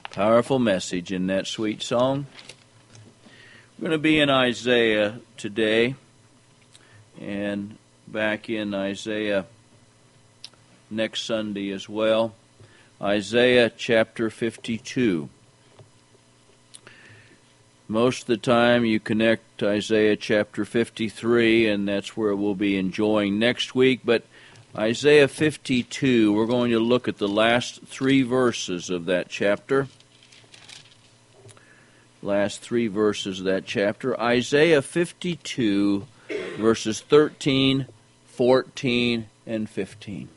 Powerful message in that sweet song. We're going to be in Isaiah today, and back in Isaiah next Sunday as well. Isaiah chapter 52. Most of the time you connect Isaiah chapter 53, and that's where we'll be enjoying next week, but Isaiah 52, we're going to look at the last three verses of that chapter. Last three verses of that chapter. Isaiah 52, verses 13, 14, and 15.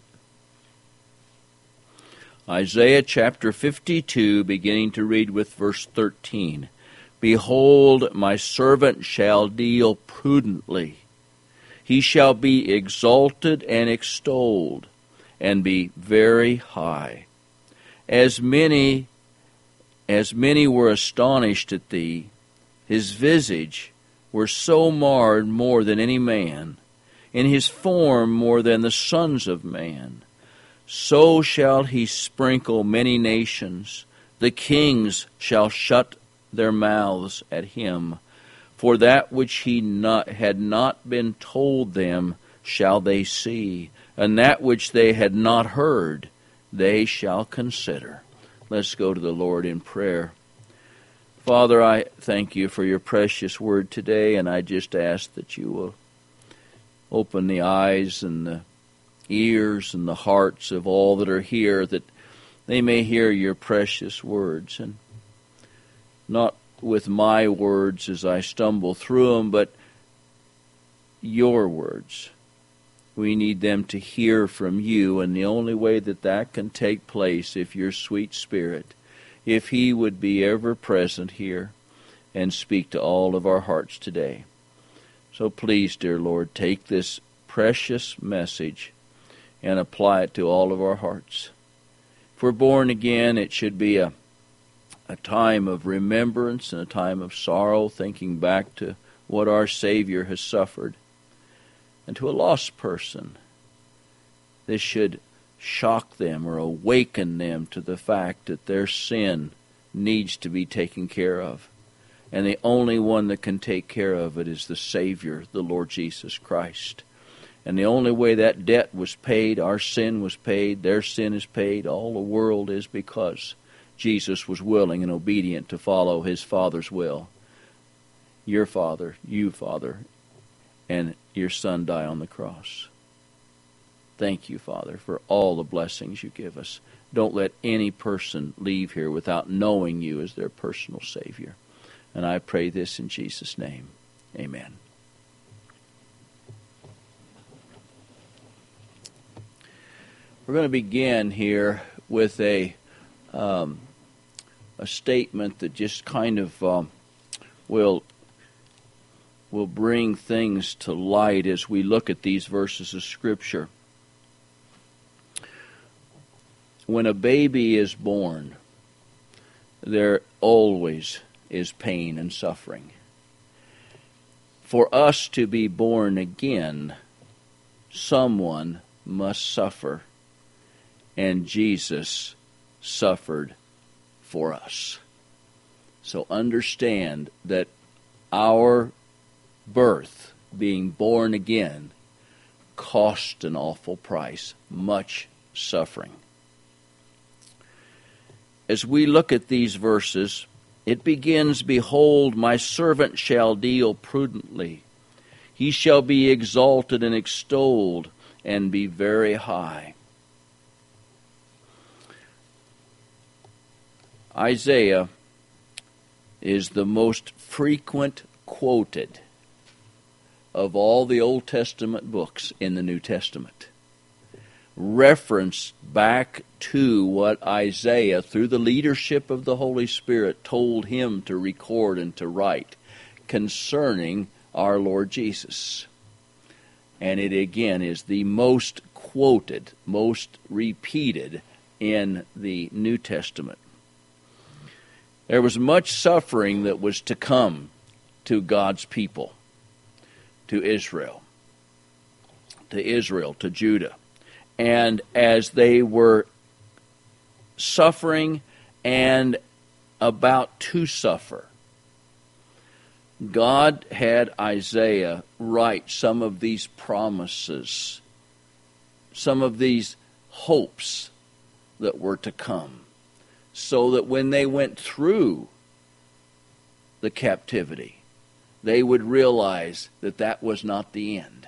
Isaiah chapter 52, beginning to read with verse 13. Behold, my servant shall deal prudently. He shall be exalted and extolled, and be very high. As many were astonished at thee, his visage were so marred more than any man, in his form more than the sons of man. So shall he sprinkle many nations, the kings shall shut their mouths at him. For that which had not been told them shall they see, and that which they had not heard they shall consider. Let's go to the Lord in prayer. Father, I thank you for your precious word today, and I just ask that you will open the eyes and the ears and the hearts of all that are here, that they may hear your precious words, and not with my words as I stumble through them, but your words. We need them to hear from you, and the only way that can take place, if your sweet Spirit, if he would be ever present here and speak to all of our hearts today. So please, dear Lord, take this precious message and apply it to all of our hearts. If we're born again, it should be a time of remembrance and a time of sorrow, thinking back to what our Savior has suffered. And to a lost person, this should shock them or awaken them to the fact that their sin needs to be taken care of. And the only one that can take care of it is the Savior, the Lord Jesus Christ. And the only way that debt was paid, our sin was paid, their sin is paid, all the world is because Jesus was willing and obedient to follow his Father's will. Your Father, you Father, and your Son die on the cross. Thank you, Father, for all the blessings you give us. Don't let any person leave here without knowing you as their personal Savior. And I pray this in Jesus' name. Amen. We're going to begin here with a statement that just kind of will bring things to light as we look at these verses of Scripture. When a baby is born, there always is pain and suffering. For us to be born again, someone must suffer, and Jesus suffered for us. So understand that our birth, being born again, cost an awful price, much suffering. As we look at these verses, it begins, Behold, my servant shall deal prudently. He shall be exalted and extolled, and be very high. Isaiah is the most frequent quoted of all the Old Testament books in the New Testament. Reference back to what Isaiah, through the leadership of the Holy Spirit, told him to record and to write concerning our Lord Jesus. And it again is the most quoted, most repeated in the New Testament. There was much suffering that was to come to God's people, to Israel, to Judah. And as they were suffering and about to suffer. God had Isaiah write some of these promises, some of these hopes that were to come, so that when they went through the captivity, they would realize that that was not the end.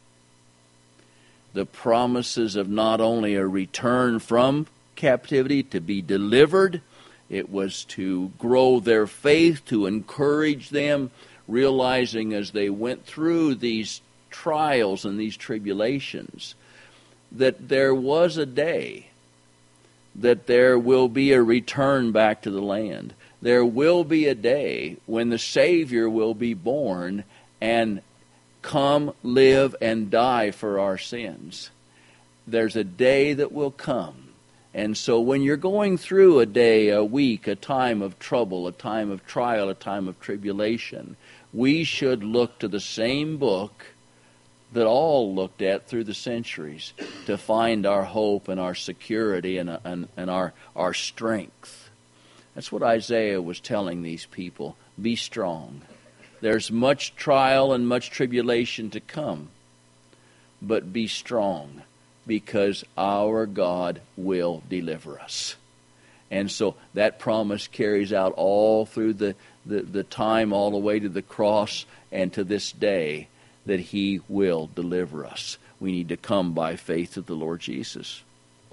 The promises of not only a return from captivity to be delivered, it was to grow their faith, to encourage them, realizing as they went through these trials and these tribulations, that there was a day that there will be a return back to the land. There will be a day when the Savior will be born and come, live, and die for our sins. There's a day that will come. And so when you're going through a day, a week, a time of trouble, a time of trial, a time of tribulation, we should look to the same book that all looked at through the centuries to find our hope and our security and our strength. That's what Isaiah was telling these people. Be strong. There's much trial and much tribulation to come, but be strong, because our God will deliver us. And so that promise carries out all through the time, all the way to the cross and to this day, that He will deliver us. We need to come by faith to the Lord Jesus.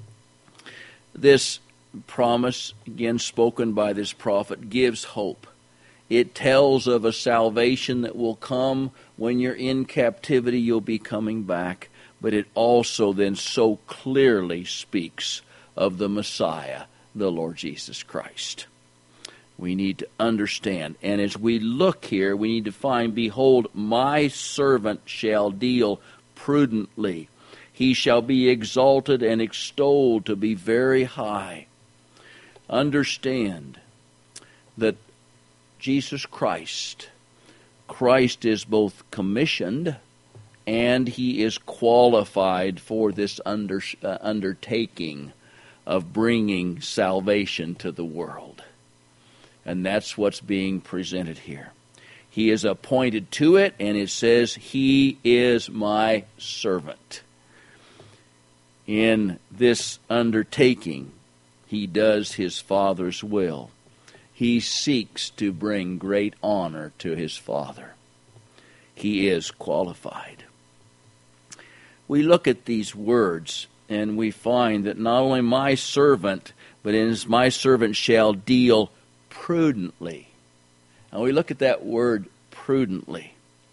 This promise, again spoken by this prophet, gives hope. It tells of a salvation that will come when you're in captivity. You'll be coming back. But it also then so clearly speaks of the Messiah, the Lord Jesus Christ. We need to understand. And as we look here, we need to find, behold, my servant shall deal prudently. He shall be exalted and extolled to be very high. Understand that Jesus Christ is both commissioned and He is qualified for this undertaking of bringing salvation to the world. And that's what's being presented here. He is appointed to it, and it says, He is my servant. In this undertaking, He does His Father's will. He seeks to bring great honor to His Father. He is qualified. We look at these words, and we find that not only my servant, but in my servant shall deal prudently. Now we look at that word prudently.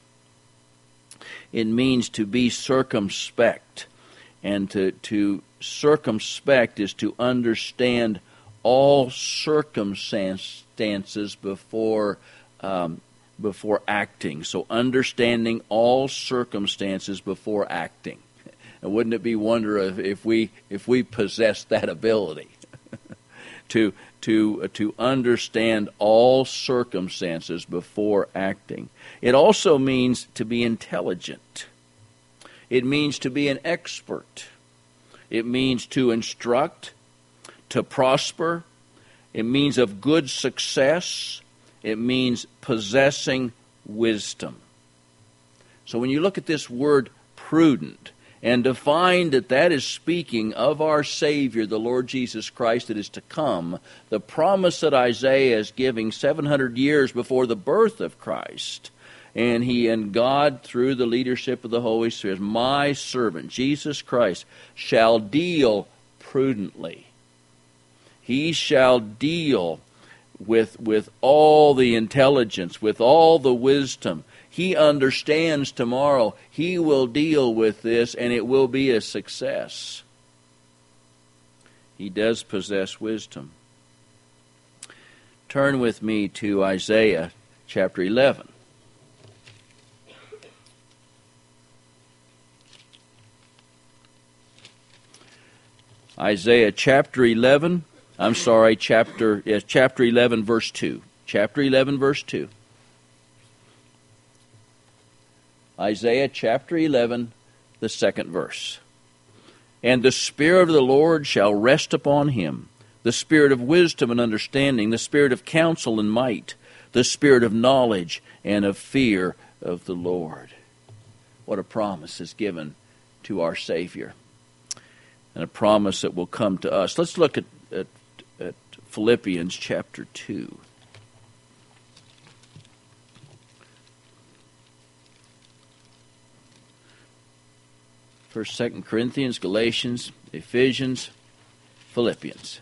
It means to be circumspect. And to circumspect is to understand all circumstances before acting. So understanding all circumstances before acting. And wouldn't it be wonder if we possess that ability to understand all circumstances before acting? It also means to be intelligent. It means to be an expert. It means to instruct, to prosper. It means of good success. It means possessing wisdom. So when you look at this word prudent, and to find that that is speaking of our Savior, the Lord Jesus Christ, that is to come, the promise that Isaiah is giving 700 years before the birth of Christ, and God, through the leadership of the Holy Spirit, my servant, Jesus Christ, shall deal prudently. He shall deal with all the intelligence, with all the wisdom. He understands tomorrow. He will deal with this, and it will be a success. He does possess wisdom. Turn with me to Isaiah chapter 11. Isaiah chapter 11, chapter 11 verse 2. Chapter 11 verse 2. Isaiah chapter 11, the second verse. And the Spirit of the Lord shall rest upon him, the spirit of wisdom and understanding, the spirit of counsel and might, the spirit of knowledge and of fear of the Lord. What a promise is given to our Savior, and a promise that will come to us. Let's look at Philippians chapter 2. First, 2 Corinthians, Galatians, Ephesians, Philippians.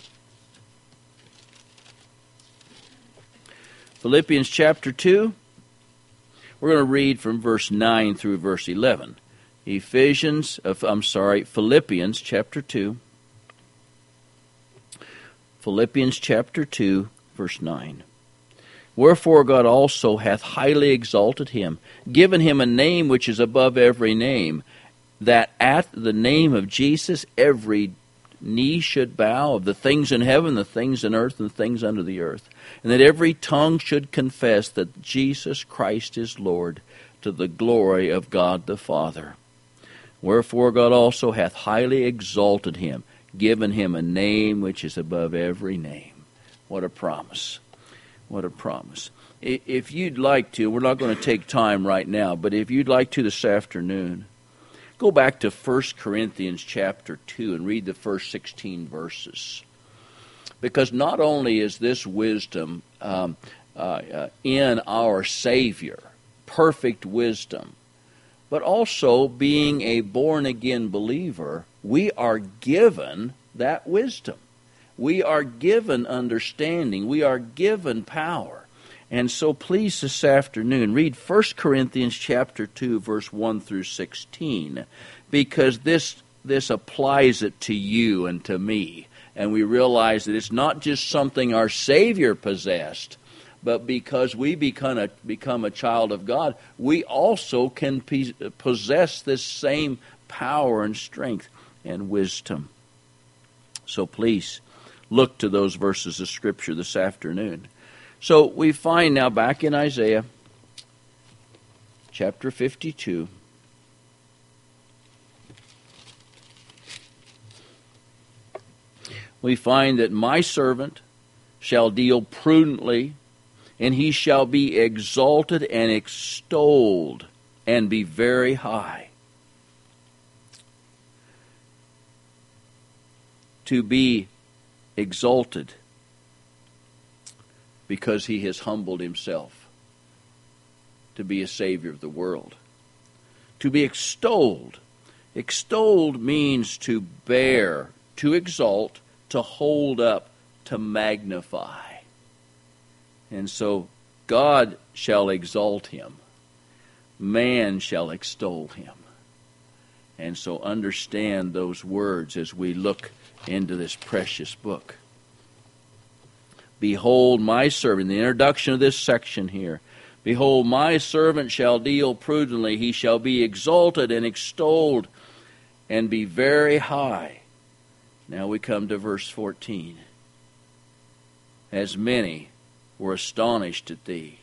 Philippians chapter 2, we're going to read from verse 9 through verse 11. Philippians chapter 2. Philippians chapter 2, verse 9. Wherefore God also hath highly exalted him, given him a name which is above every name, that at the name of Jesus every knee should bow, of the things in heaven, the things in earth, and the things under the earth, and that every tongue should confess that Jesus Christ is Lord, to the glory of God the Father. Wherefore God also hath highly exalted him, given him a name which is above every name. What a promise. What a promise. If you'd like to, we're not going to take time right now, but if you'd like to this afternoon, go back to 1 Corinthians chapter 2 and read the first 16 verses. Because not only is this wisdom in our Savior, perfect wisdom, but also being a born-again believer, we are given that wisdom. We are given understanding. We are given power. And so please this afternoon, read 1 Corinthians chapter 2, verse 1 through 16, because this applies it to you and to me. And we realize that it's not just something our Savior possessed, but because we become a child of God, we also can possess this same power and strength and wisdom. So please look to those verses of Scripture this afternoon. So we find now back in Isaiah chapter 52, we find that my servant shall deal prudently, and he shall be exalted and extolled and be very high. To be exalted because he has humbled himself to be a Savior of the world. To be extolled. Extolled means to bear, to exalt, to hold up, to magnify. And so God shall exalt him. Man shall extol him. And so understand those words as we look into this precious book. Behold, my servant, the introduction of this section here. Behold, my servant shall deal prudently. He shall be exalted and extolled and be very high. Now we come to verse 14. As many were astonished at thee.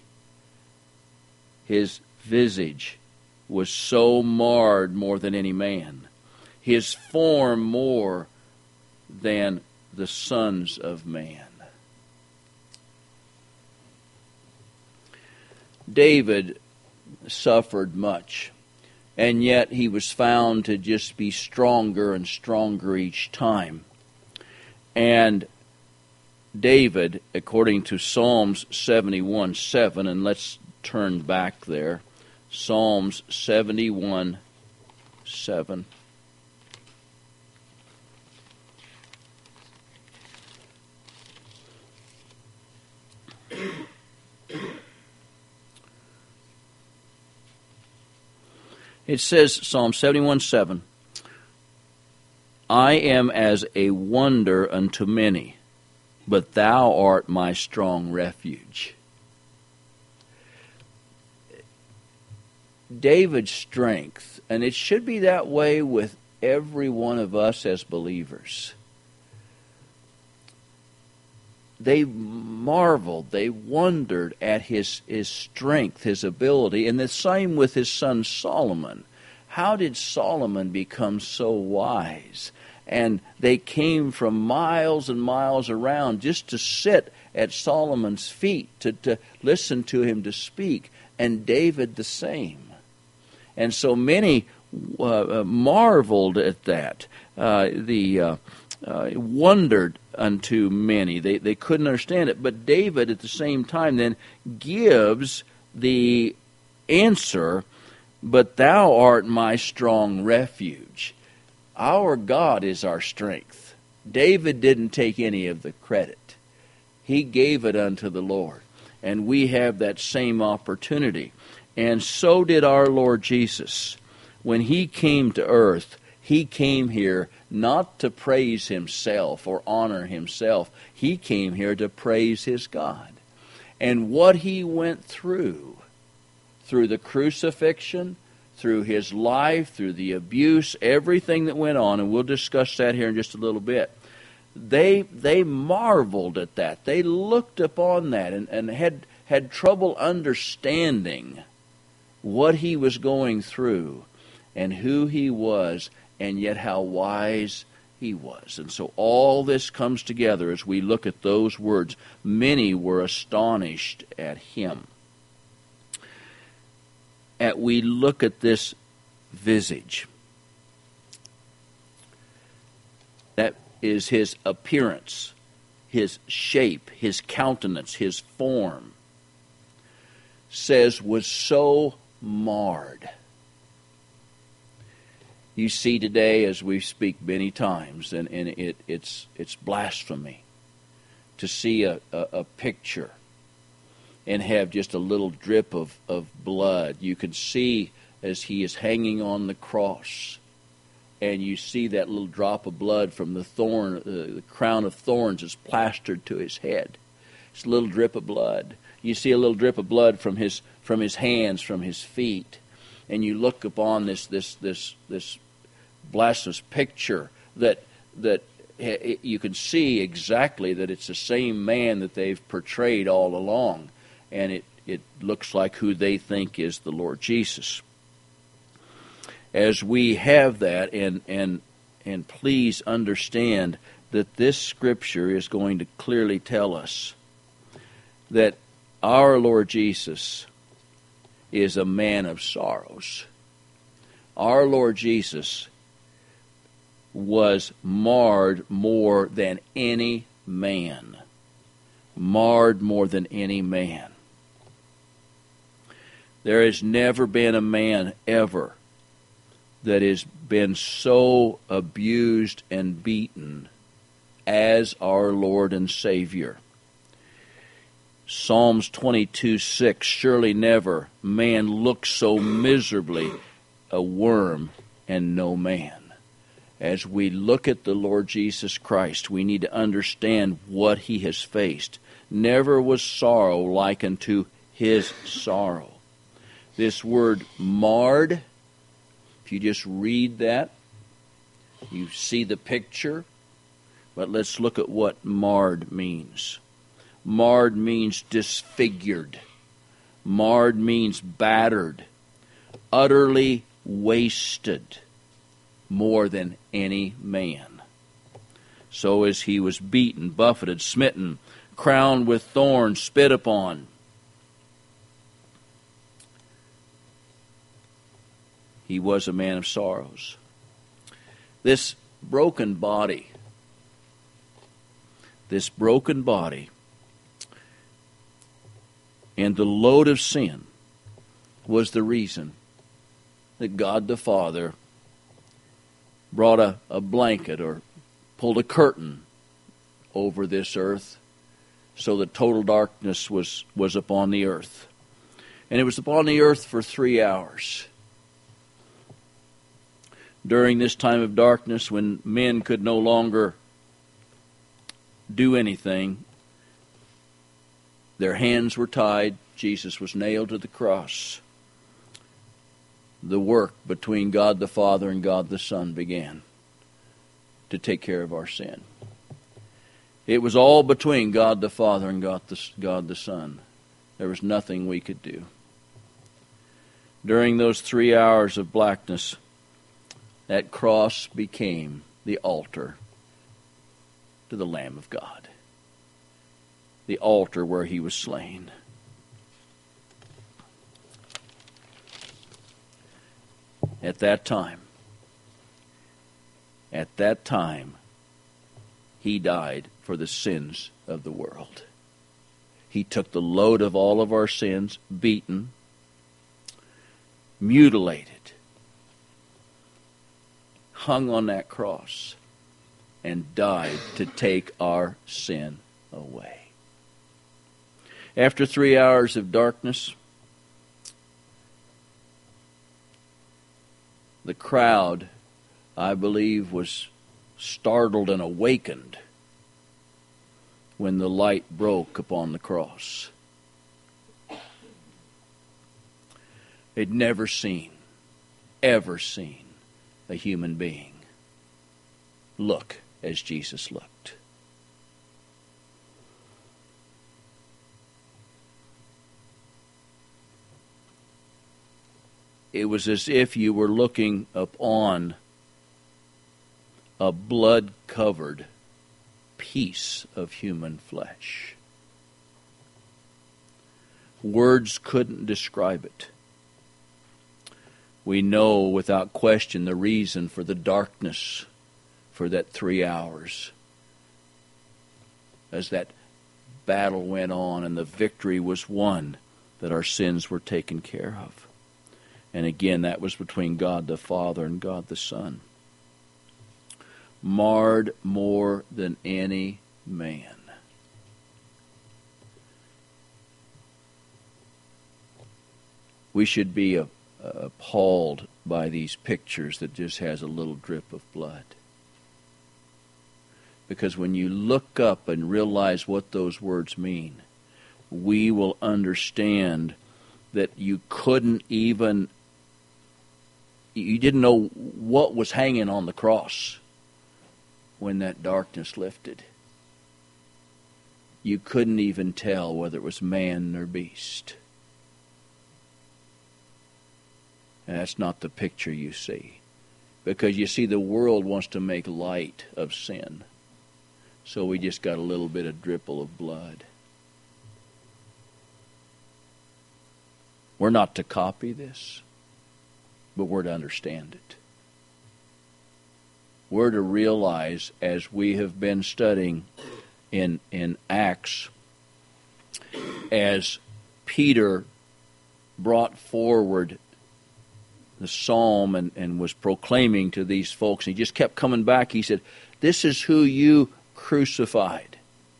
His visage was so marred more than any man, his form more than the sons of man. David suffered much, and yet he was found to just be stronger and stronger each time. And David, according to Psalms 71:7, and let's turn back there, Psalms 71:7. It says, Psalm 71:7, I am as a wonder unto many, but thou art my strong refuge. David's strength, and it should be that way with every one of us as believers. They marveled, they wondered at his strength, his ability, and the same with his son Solomon. How did Solomon become so wise and they came from miles and miles around just to sit at Solomon's feet, to listen to him to speak, and David the same. And so many marveled at that. Wondered unto many. They couldn't understand it. But David at the same time then gives the answer, but thou art my strong refuge. Our God is our strength. David didn't take any of the credit. He gave it unto the Lord. And we have that same opportunity. And so did our Lord Jesus. When he came to earth, he came here not to praise himself or honor himself. He came here to praise his God. And what he went through the crucifixion, through his life, through the abuse, everything that went on, and we'll discuss that here in just a little bit, they marveled at that. They looked upon that and had trouble understanding what he was going through and who he was, and yet how wise he was. And so all this comes together as we look at those words. Many were astonished at him. We look at this visage. That is his appearance, his shape, his countenance, his form. Says was so marred. You see today, as we speak many times, and it's blasphemy to see a picture and have just a little drip of blood. You can see as he is hanging on the cross, and you see that little drop of blood from the crown of thorns is plastered to his head. It's a little drip of blood. You see a little drip of blood from his hands, from his feet, and you look upon this blasphemous picture that you can see exactly that it's the same man that they've portrayed all along, and it looks like who they think is the Lord Jesus. As we have that, and please understand that this scripture is going to clearly tell us that our Lord Jesus is a man of sorrows. Our Lord Jesus was marred more than any man. Marred more than any man. There has never been a man ever that has been so abused and beaten as our Lord and Savior. Psalms 22:6, surely never man looked so miserably, a worm and no man. As we look at the Lord Jesus Christ, we need to understand what he has faced. Never was sorrow like unto his sorrow. This word marred, if you just read that, you see the picture, but let's look at what marred means. Marred means disfigured. Marred means battered, utterly wasted, more than any man. So as he was beaten, buffeted, smitten, crowned with thorns, spit upon, he was a man of sorrows. This broken body and the load of sin was the reason that God the Father brought a blanket or pulled a curtain over this earth so that total darkness was upon the earth. And it was upon the earth for 3 hours. During this time of darkness, when men could no longer do anything, their hands were tied, Jesus was nailed to the cross. The work between God the Father and God the Son began to take care of our sin. It was all between God the Father and God the Son. There was nothing we could do. During those 3 hours of blackness, that cross became the altar to the Lamb of God. The altar where he was slain. At that time, he died for the sins of the world. He took the load of all of our sins, beaten, mutilated, hung on that cross, and died to take our sin away. After 3 hours of darkness, the crowd, I believe, was startled and awakened when the light broke upon the cross. They'd never seen, ever seen, a human being look as Jesus looked. It was as if you were looking upon a blood-covered piece of human flesh. Words couldn't describe it. We know without question the reason for the darkness for that 3 hours. As that battle went on and the victory was won, that our sins were taken care of. And again, that was between God the Father and God the Son. Marred more than any man. We should be appalled by these pictures that just has a little drip of blood. Because when you look up and realize what those words mean, we will understand that you didn't know what was hanging on the cross when that darkness lifted. You couldn't even tell whether it was man or beast. And that's not the picture you see. Because you see, the world wants to make light of sin. So we just got a little bit of dribble of blood. We're not to copy this, but we're to understand it. We're to realize, as we have been studying in Acts, as Peter brought forward the psalm and was proclaiming to these folks, he just kept coming back. He said, "This is who you crucified."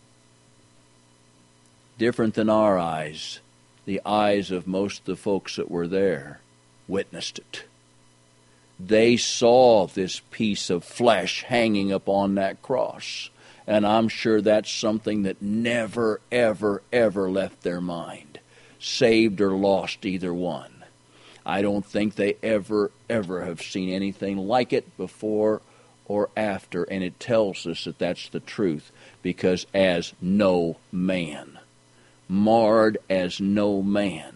Different than our eyes, the eyes of most of the folks that were there witnessed it. They saw this piece of flesh hanging upon that cross. And I'm sure that's something that never, ever, ever left their mind. Saved or lost, either one. I don't think they ever, ever have seen anything like it before or after. And it tells us that that's the truth. Because as no man, marred as no man.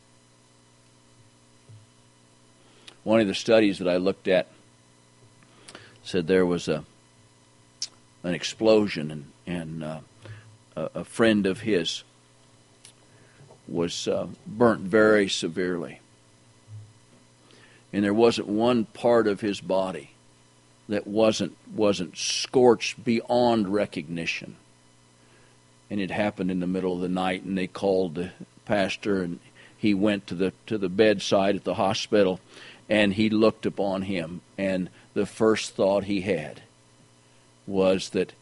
One of the studies that I looked at said there was an explosion, and a friend of his was burnt very severely. And there wasn't one part of his body that wasn't scorched beyond recognition. And it happened in the middle of the night, and they called the pastor, and he went to the bedside at the hospital. And he looked upon him, and the first thought he had was that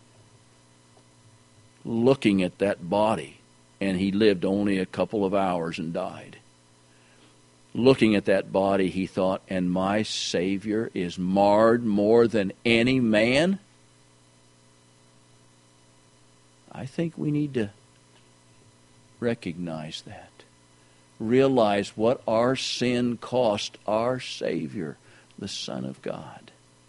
looking at that body, and he lived only a couple of hours and died. Looking at that body, he thought, and my Savior is marred more than any man? I think we need to recognize that. Realize what our sin cost our Savior, the Son of God.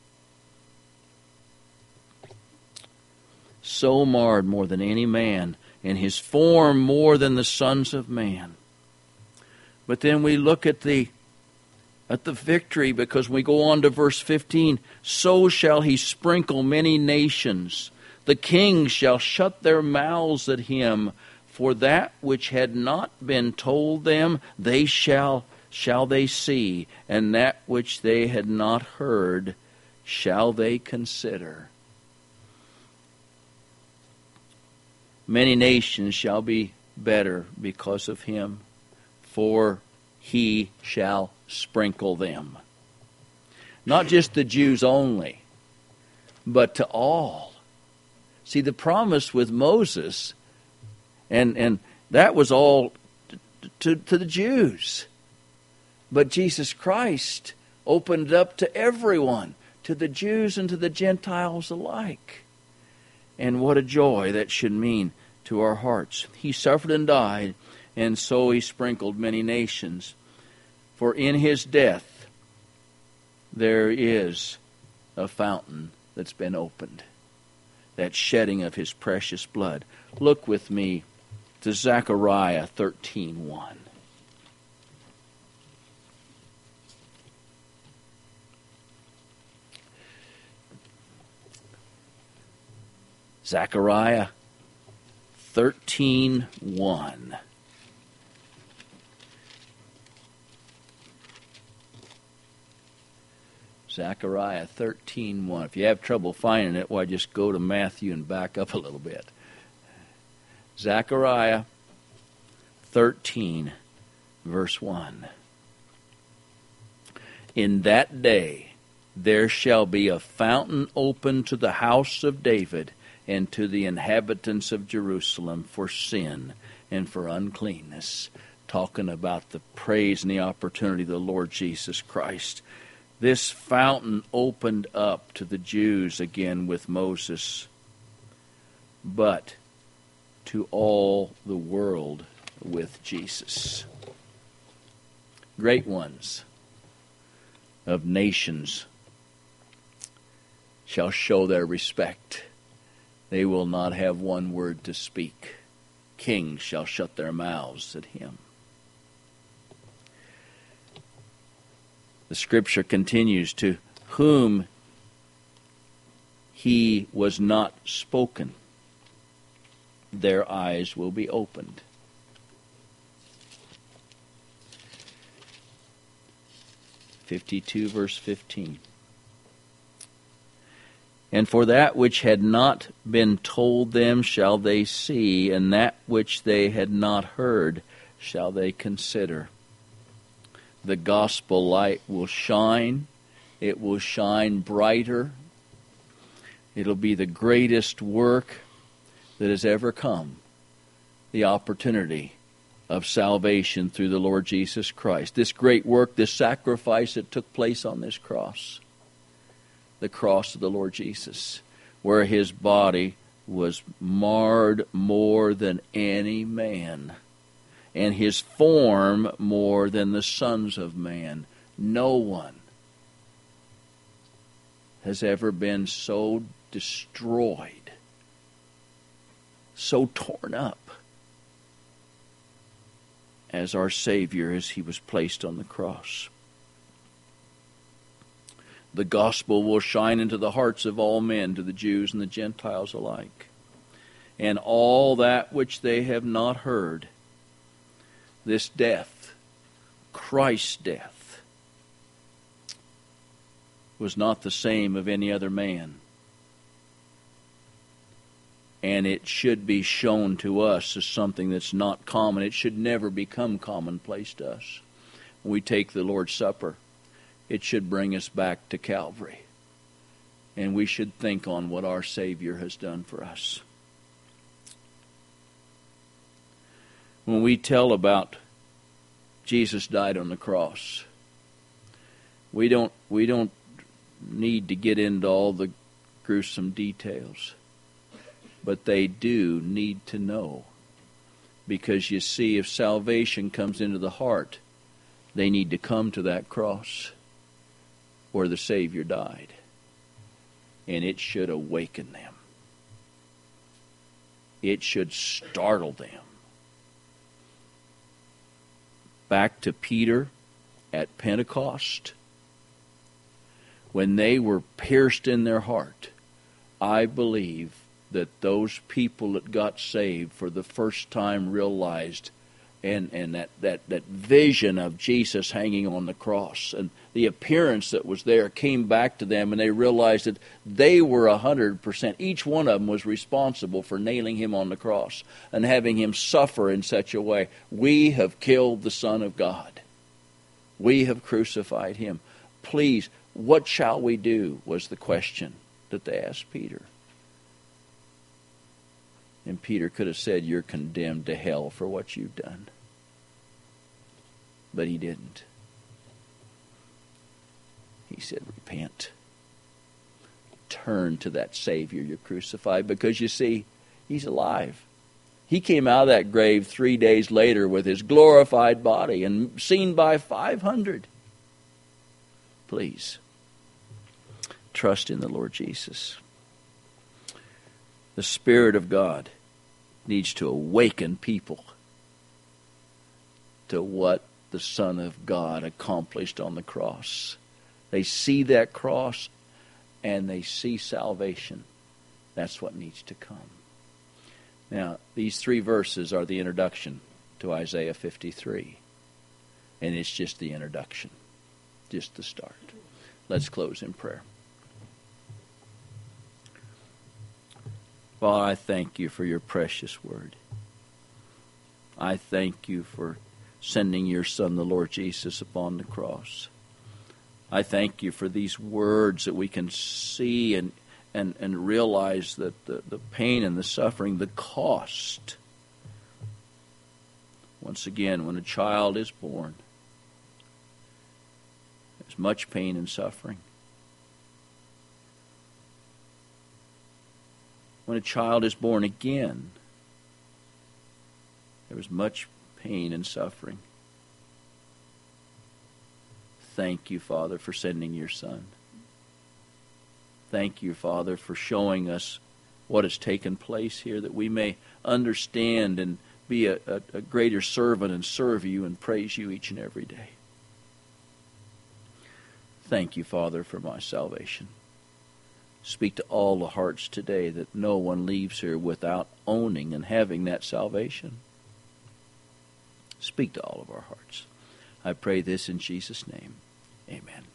So marred more than any man, and his form more than the sons of man. But then we look at the at the victory, because we go on to verse 15, so shall he sprinkle many nations. The kings shall shut their mouths at him, for that which had not been told them they shall they see, and that which they had not heard shall they consider. Many nations shall be better because of him, for he shall sprinkle them. Not just the Jews only, but to all. See, the promise with Moses, and that was all to the Jews. But Jesus Christ opened it up to everyone, to the Jews and to the Gentiles alike. And what a joy that should mean to our hearts. He suffered and died, and so he sprinkled many nations. For in his death there is a fountain that's been opened, that shedding of his precious blood. Look with me to Zechariah 13:1. Zechariah 13:1. Zechariah 13:1. If you have trouble finding it, why just go to Matthew and back up a little bit. Zechariah 13, verse 1. In that day there shall be a fountain open to the house of David and to the inhabitants of Jerusalem for sin and for uncleanness. Talking about the praise and the opportunity of the Lord Jesus Christ. This fountain opened up to the Jews again with Moses, but to all the world with Jesus. Great ones of nations shall show their respect. They will not have one word to speak. Kings shall shut their mouths at him. The scripture continues, to whom he was not spoken, their eyes will be opened. (52) verse 15. And for that which had not been told them shall they see, and that which they had not heard shall they consider. The gospel light will shine. It will shine brighter. It'll be the greatest work that has ever come. The opportunity of salvation through the Lord Jesus Christ. This great work, this sacrifice that took place on this cross. The cross of the Lord Jesus, where his body was marred more than any man, and his form more than the sons of man. No one has ever been so destroyed, so torn up, as our Savior as he was placed on the cross. The gospel will shine into the hearts of all men, to the Jews and the Gentiles alike. And all that which they have not heard, this death, Christ's death, was not the same of any other man. And it should be shown to us as something that's not common. It should never become commonplace to us. When we take the Lord's Supper, it should bring us back to Calvary. And we should think on what our Savior has done for us. When we tell about Jesus died on the cross, we don't need to get into all the gruesome details. But they do need to know. Because you see, if salvation comes into the heart, they need to come to that cross where the Savior died. And it should awaken them. It should startle them. Back to Peter at Pentecost, when they were pierced in their heart, I believe that those people that got saved for the first time realized, and that vision of Jesus hanging on the cross and the appearance that was there came back to them, and they realized that they were 100%. Each one of them was responsible for nailing him on the cross and having him suffer in such a way. We have killed the Son of God. We have crucified him. Please, what shall we do, was the question that they asked Peter. And Peter could have said, you're condemned to hell for what you've done. But he didn't. He said, repent. Turn to that Savior you crucified, because you see, he's alive. He came out of that grave 3 days later with his glorified body and seen by 500. Please, trust in the Lord Jesus. The Spirit of God needs to awaken people to what the Son of God accomplished on the cross. They see that cross and they see salvation. That's what needs to come. Now, these 3 verses are the introduction to Isaiah 53. And it's just the introduction, just the start. Let's close in prayer. Father, I thank you for your precious word. I thank you for sending your Son, the Lord Jesus, upon the cross. I thank you for these words that we can see and realize that the pain and the suffering, the cost. Once again, when a child is born, there's much pain and suffering. When a child is born again, there is much pain and suffering. Thank you, Father, for sending your Son. Thank you, Father, for showing us what has taken place here, that we may understand and be a greater servant and serve you and praise you each and every day. Thank you, Father, for my salvation. Speak to all the hearts today, that no one leaves here without owning and having that salvation. Speak to all of our hearts. I pray this in Jesus' name. Amen.